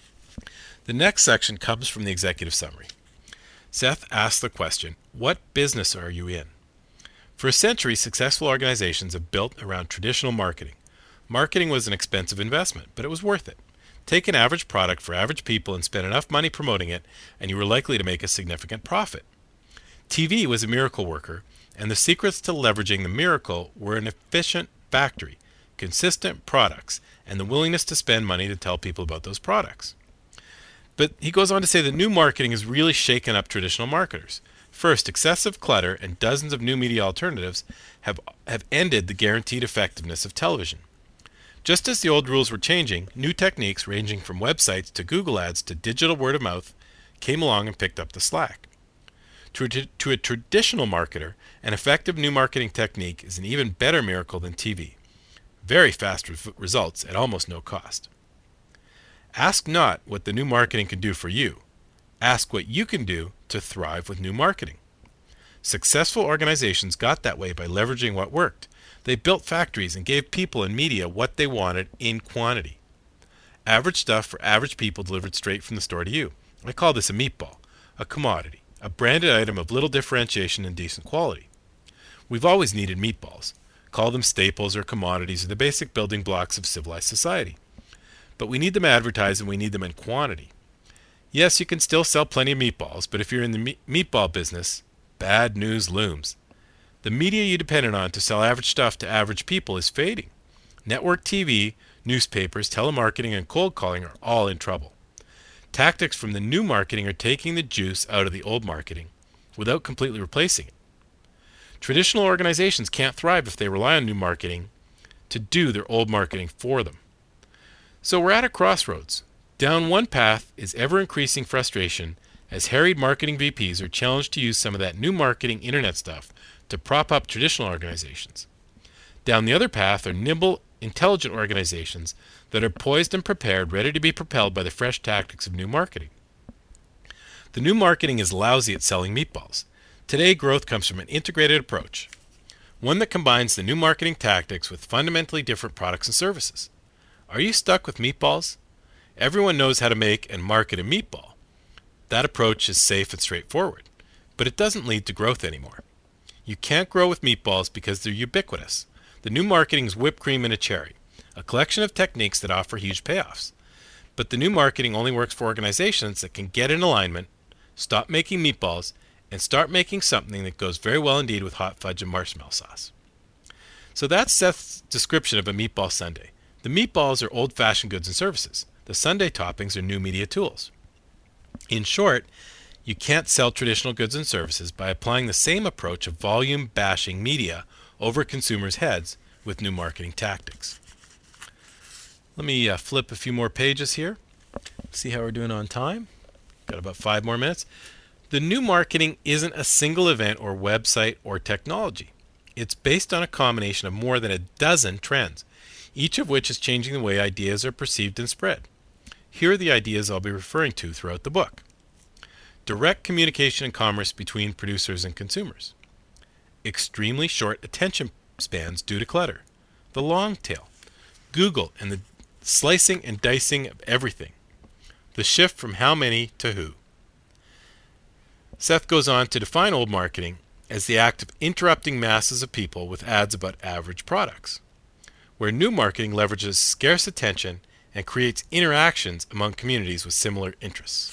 The next section comes from the executive summary. Seth asks the question, what business are you in? For a century, successful organizations have built around traditional marketing. Marketing was an expensive investment, but it was worth it. Take an average product for average people and spend enough money promoting it, and you were likely to make a significant profit. T V was a miracle worker, and the secrets to leveraging the miracle were an efficient factory, consistent products, and the willingness to spend money to tell people about those products. But he goes on to say that new marketing has really shaken up traditional marketers. First, excessive clutter and dozens of new media alternatives have, have ended the guaranteed effectiveness of television. Just as the old rules were changing, new techniques ranging from websites to Google Ads to digital word of mouth came along and picked up the slack. To, to a traditional marketer, an effective new marketing technique is an even better miracle than T V. Very fast re- results at almost no cost. Ask not what the new marketing can do for you. Ask what you can do to thrive with new marketing. Successful organizations got that way by leveraging what worked. They built factories and gave people and media what they wanted in quantity. Average stuff for average people delivered straight from the store to you. I call this a meatball, a commodity, a branded item of little differentiation and decent quality. We've always needed meatballs. Call them staples or commodities or the basic building blocks of civilized society. But we need them advertised and we need them in quantity. Yes, you can still sell plenty of meatballs, but if you're in the me- meatball business, bad news looms. The media you depended on to sell average stuff to average people is fading. Network T V, newspapers, telemarketing, and cold calling are all in trouble. Tactics from the new marketing are taking the juice out of the old marketing without completely replacing it. Traditional organizations can't thrive if they rely on new marketing to do their old marketing for them. So we're at a crossroads. Down one path is ever-increasing frustration as harried marketing V Ps are challenged to use some of that new marketing internet stuff to prop up traditional organizations. Down the other path are nimble, intelligent organizations that are poised and prepared, ready to be propelled by the fresh tactics of new marketing. The new marketing is lousy at selling meatballs. Today, growth comes from an integrated approach, one that combines the new marketing tactics with fundamentally different products and services. Are you stuck with meatballs? Everyone knows how to make and market a meatball. That approach is safe and straightforward, but it doesn't lead to growth anymore. You can't grow with meatballs because they're ubiquitous. The new marketing is whipped cream and a cherry, a collection of techniques that offer huge payoffs. But the new marketing only works for organizations that can get in alignment, stop making meatballs, and start making something that goes very well indeed with hot fudge and marshmallow sauce. So that's Seth's description of a meatball sundae. The meatballs are old-fashioned goods and services. The sundae toppings are new media tools. In short, You can't sell traditional goods and services by applying the same approach of volume bashing media over consumers' heads with new marketing tactics. Let me uh, flip a few more pages here. See how we're doing on time. Got about five more minutes. The new marketing isn't a single event or website or technology. It's based on a combination of more than a dozen trends, each of which is changing the way ideas are perceived and spread. Here are the ideas I'll be referring to throughout the book. Direct communication and commerce between producers and consumers. Extremely short attention spans due to clutter. The long tail. Google and the slicing and dicing of everything. The shift from how many to who. Seth goes on to define old marketing as the act of interrupting masses of people with ads about average products, where new marketing leverages scarce attention and creates interactions among communities with similar interests.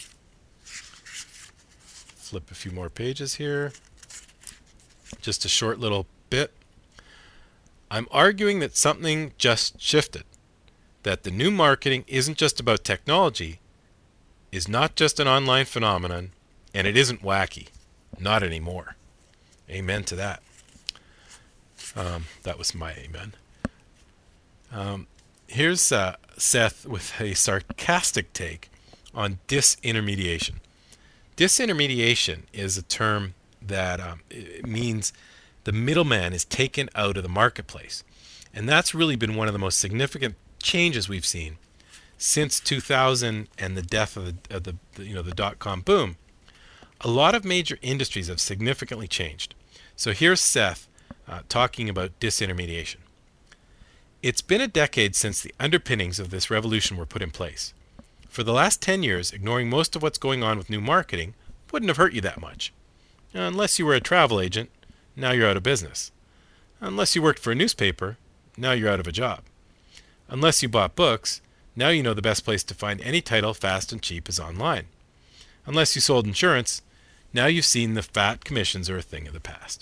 Flip a few more pages here. Just a short little bit. I'm arguing that something just shifted, that the new marketing isn't just about technology, is not just an online phenomenon, and it isn't wacky. Not anymore. Amen to that. Um, that was my amen. Um, here's uh, Seth with a sarcastic take on disintermediation. Disintermediation is a term that um, it means the middleman is taken out of the marketplace. And that's really been one of the most significant changes we've seen since two thousand and the death of the, of the, the you know the dot-com boom. A lot of major industries have significantly changed. So here's Seth uh, talking about disintermediation. It's been a decade since the underpinnings of this revolution were put in place. For the last ten years, ignoring most of what's going on with new marketing wouldn't have hurt you that much. Unless you were a travel agent, now you're out of business. Unless you worked for a newspaper, now you're out of a job. Unless you bought books, now you know the best place to find any title fast and cheap is online. Unless you sold insurance, now you've seen the fat commissions are a thing of the past.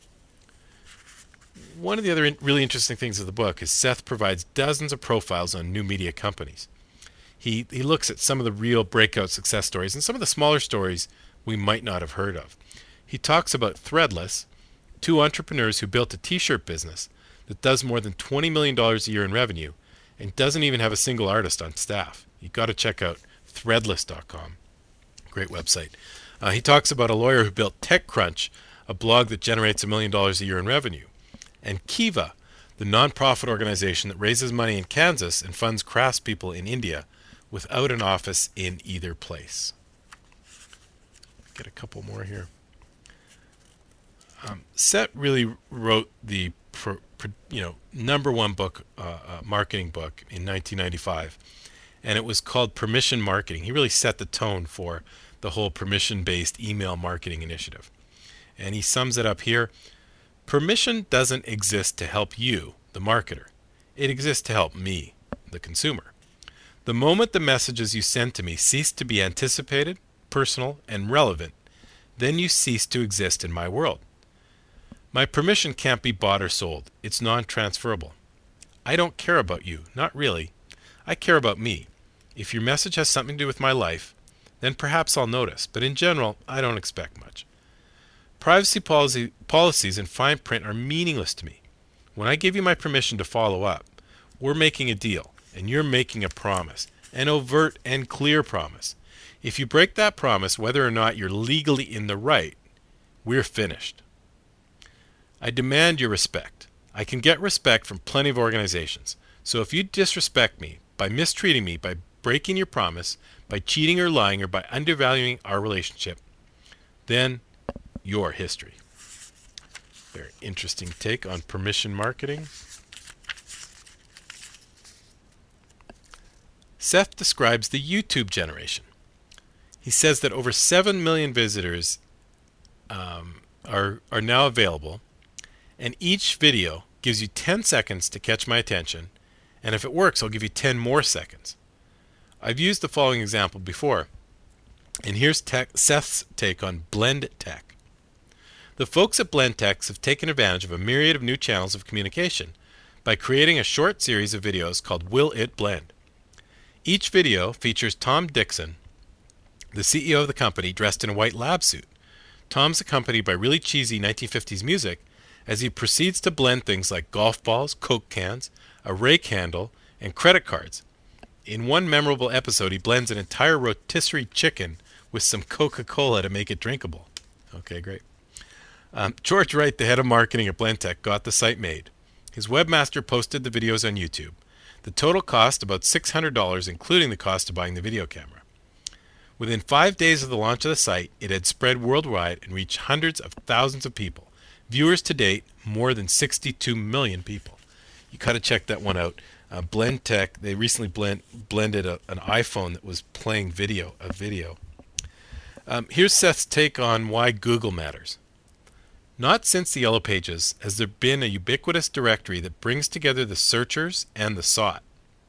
One of the other in- really interesting things of the book is Seth provides dozens of profiles on new media companies. He, he looks at some of the real breakout success stories and some of the smaller stories we might not have heard of. He talks about Threadless, two entrepreneurs who built a t-shirt business that does more than twenty million dollars a year in revenue and doesn't even have a single artist on staff. You've got to check out threadless dot com. Great website. Uh, he talks about a lawyer who built TechCrunch, a blog that generates a million dollars a year in revenue, and Kiva, the nonprofit organization that raises money in Kansas and funds craftspeople in India without an office in either place. Get a couple more here. Um, Seth really wrote the pro, pro, you know number one book, uh, uh, marketing book in nineteen ninety-five, and it was called Permission Marketing. He really set the tone for the whole permission-based email marketing initiative. And he sums it up here. Permission doesn't exist to help you, the marketer. It exists to help me, the consumer. The moment the messages you send to me cease to be anticipated, personal, and relevant, then you cease to exist in my world. My permission can't be bought or sold. It's non-transferable. I don't care about you, not really. I care about me. If your message has something to do with my life, then perhaps I'll notice, but in general, I don't expect much. Privacy policy, policies in fine print are meaningless to me. When I give you my permission to follow up, we're making a deal, and you're making a promise, an overt and clear promise. If you break that promise, whether or not you're legally in the right, we're finished. I demand your respect. I can get respect from plenty of organizations. So if you disrespect me by mistreating me, by breaking your promise, by cheating or lying, or by undervaluing our relationship, then you're history. Very interesting take on permission marketing. Seth describes the YouTube generation. He says that over seven million visitors um, are, are now available, and each video gives you ten seconds to catch my attention, and if it works, I'll give you ten more seconds. I've used the following example before, and here's tech, Seth's take on Blend Tech. The folks at Blend Tech have taken advantage of a myriad of new channels of communication by creating a short series of videos called Will It Blend? Each video features Tom Dixon the C E O of the company dressed in a white lab suit. Tom's accompanied by really cheesy nineteen fifties music as he proceeds to blend things like golf balls, Coke cans, a rake handle, and credit cards. In one memorable episode, he blends an entire rotisserie chicken with some Coca-Cola to make it drinkable. Okay, great. Um, George Wright, the head of marketing at Blendtec, got the site made. His webmaster posted the videos on YouTube. The total cost about six hundred dollars, including the cost of buying the video camera. Within five days of the launch of the site, it had spread worldwide and reached hundreds of thousands of people. Viewers to date, more than sixty-two million people. You got to check that one out. Uh, Blendtec, they recently blend, blended a, an iPhone that was playing video, a video. Um, here's Seth's take on why Google matters. Not since the Yellow Pages has there been a ubiquitous directory that brings together the searchers and the sought.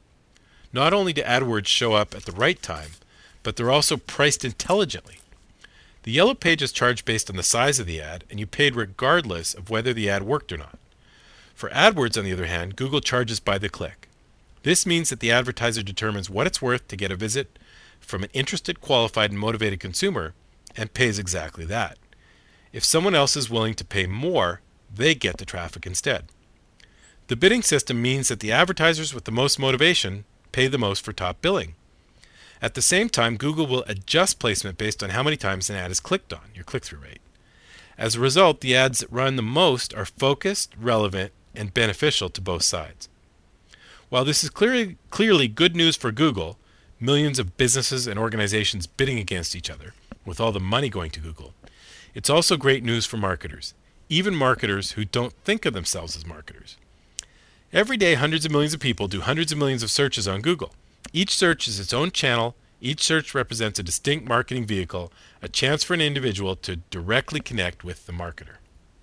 Not only do AdWords show up at the right time, but they're also priced intelligently. The Yellow Pages charge based on the size of the ad, and you paid regardless of whether the ad worked or not. For AdWords, on the other hand, Google charges by the click. This means that the advertiser determines what it's worth to get a visit from an interested, qualified, and motivated consumer, and pays exactly that. If someone else is willing to pay more, they get the traffic instead. The bidding system means that the advertisers with the most motivation pay the most for top billing. At the same time, Google will adjust placement based on how many times an ad is clicked on, your click-through rate. As a result, the ads that run the most are focused, relevant, and beneficial to both sides. While this is clearly, clearly good news for Google, millions of businesses and organizations bidding against each other, with all the money going to Google, it's also great news for marketers, even marketers who don't think of themselves as marketers. Every day, hundreds of millions of people do hundreds of millions of searches on Google. Each search is its own channel. Each search represents a distinct marketing vehicle, a chance for an individual to directly connect with the marketer.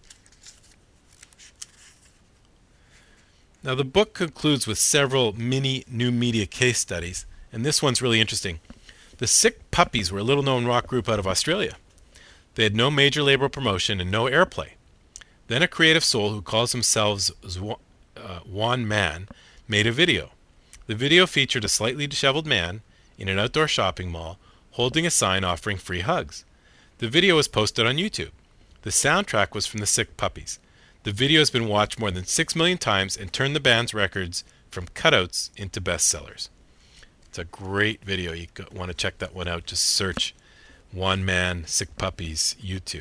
Now, the book concludes with several mini new media case studies, and this one's really interesting. The Sick Puppies were a little-known rock group out of Australia. They had no major label promotion and no airplay. Then a creative soul who calls himself uh, Juan Man made a video. The video featured a slightly disheveled man in an outdoor shopping mall holding a sign offering free hugs. The video was posted on YouTube. The soundtrack was from the Sick Puppies. The video has been watched more than six million times and turned the band's records from cutouts into bestsellers. It's a great video. You want to check that one out. Just search One Man, Sick Puppies, YouTube.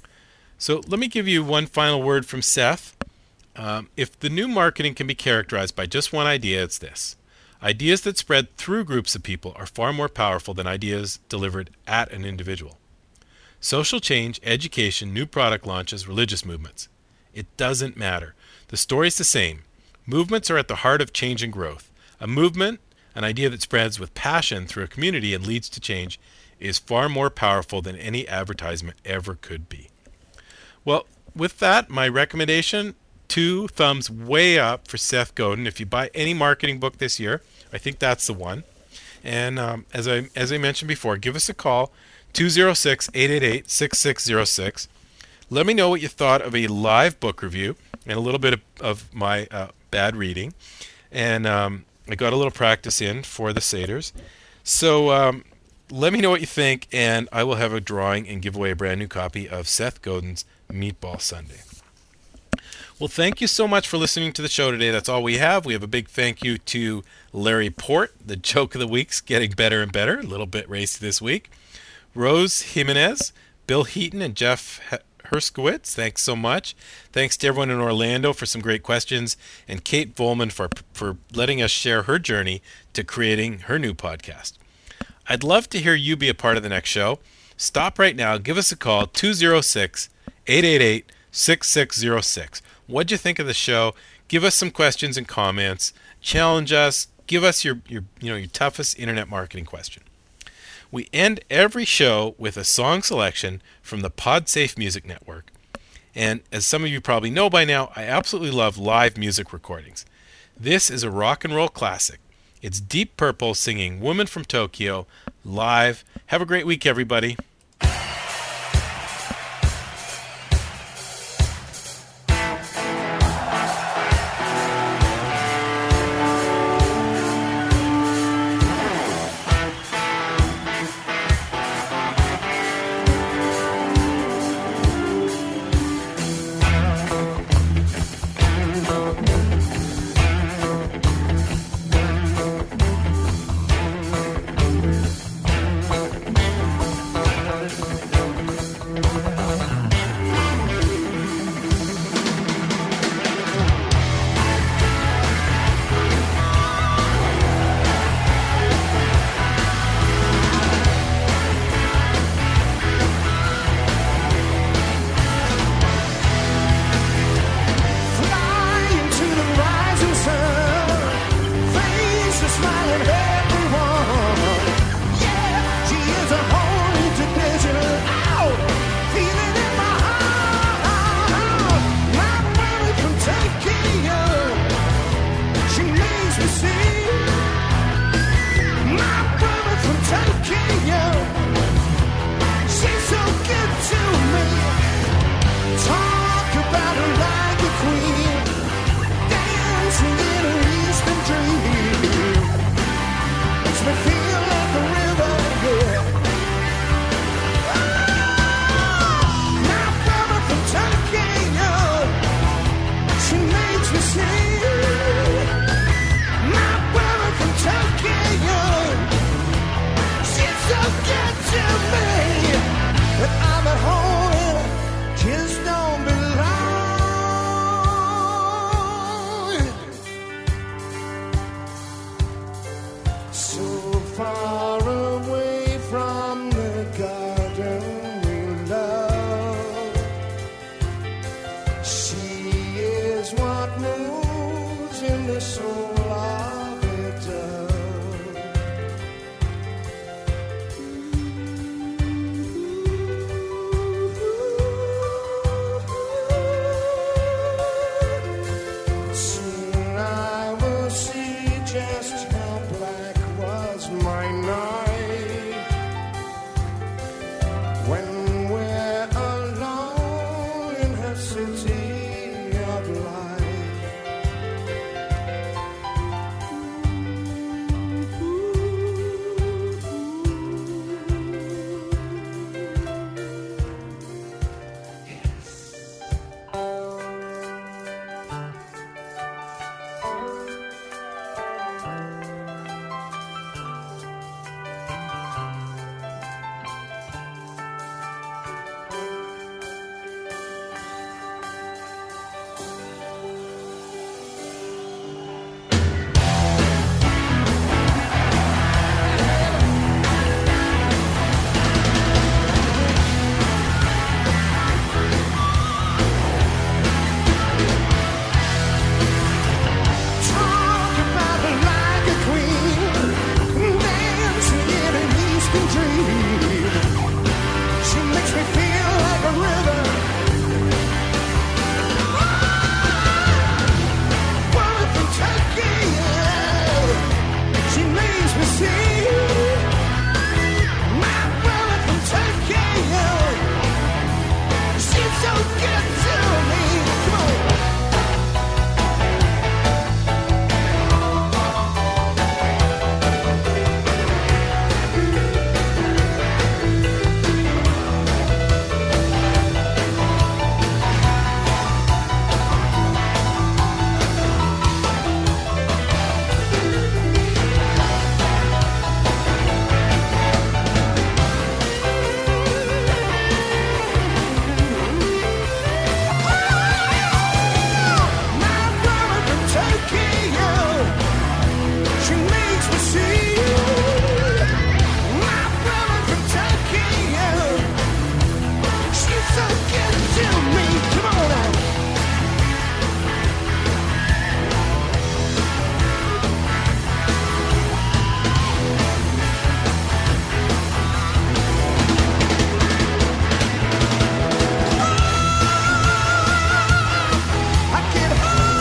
So let me give you one final word from Seth. Um, if the new marketing can be characterized by just one idea, it's this. Ideas that spread through groups of people are far more powerful than ideas delivered at an individual. Social change, education, new product launches, religious movements. It doesn't matter. The story's the same. Movements are at the heart of change and growth. A movement, an idea that spreads with passion through a community and leads to change, is far more powerful than any advertisement ever could be. Well, with that, my recommendation, two thumbs way up for Seth Godin. If you buy any marketing book this year, I think that's the one. And um, as I as I mentioned before, give us a call, two oh six, eight eight eight, six six oh six. Let me know what you thought of a live book review and a little bit of, of my uh, bad reading. And um, I got a little practice in for the Seder's. So um, let me know what you think, and I will have a drawing and give away a brand new copy of Seth Godin's Meatball Sunday. Well, thank you so much for listening to the show today. That's all we have. We have a big thank you to Larry Port. The joke of the week's getting better and better. A little bit racy this week. Rose Jimenez, Bill Heaton, and Jeff Herskowitz, thanks so much. Thanks to everyone in Orlando for some great questions, and Kate Volman for, for letting us share her journey to creating her new podcast. I'd love to hear you be a part of the next show. Stop right now. Give us a call, two oh six, eight eight eight, six six oh six. What'd you think of the show? Give us some questions and comments. Challenge us. Give us your, your, you know, your toughest internet marketing question. We end every show with a song selection from the PodSafe Music Network. And as some of you probably know by now, I absolutely love live music recordings. This is a rock and roll classic. It's Deep Purple singing Woman from Tokyo live. Have a great week, everybody. makes me see my brother from Tokyo. She's so good to me that I'm at home and I just don't belong. So far away from the garden we love, she is what moves in the soul of a dove. Soon I will see just how black was my night when we're alone in her city of light. Talk about her like a queen, dancing in an eastern dream. She makes me feel like a river. Woman from Tokyo, she makes me see my brother from Tokyo. She's so good to me. Come on. My brother from Tokyo, she makes me see. My brother from Tokyo, she's so good to me. Come on now. I can't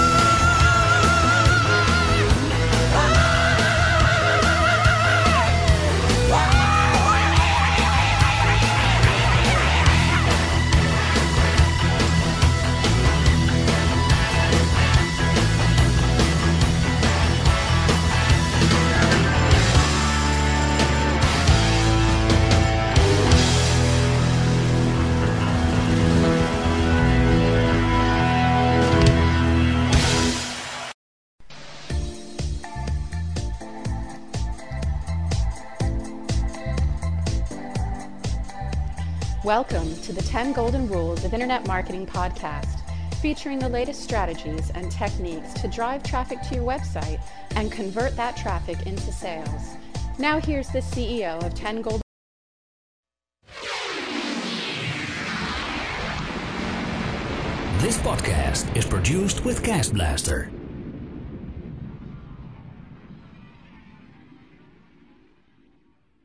Welcome to the ten Golden Rules of Internet Marketing podcast, featuring the latest strategies and techniques to drive traffic to your website and convert that traffic into sales. Now here's the C E O of ten Golden. This podcast is produced with Cast Blaster.